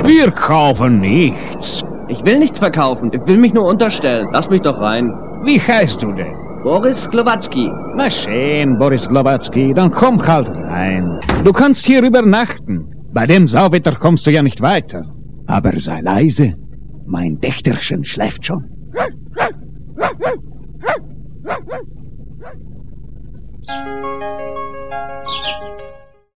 Wir kaufen nichts. Ich will nichts verkaufen. Ich will mich nur unterstellen. Lass mich doch rein. Wie heißt du denn? Boris Glowatzki. Na schön, Boris Glowatzki, dann komm halt rein. Du kannst hier übernachten. Bei dem Sauwetter kommst du ja nicht weiter. Aber sei leise, mein Dächterchen schläft schon.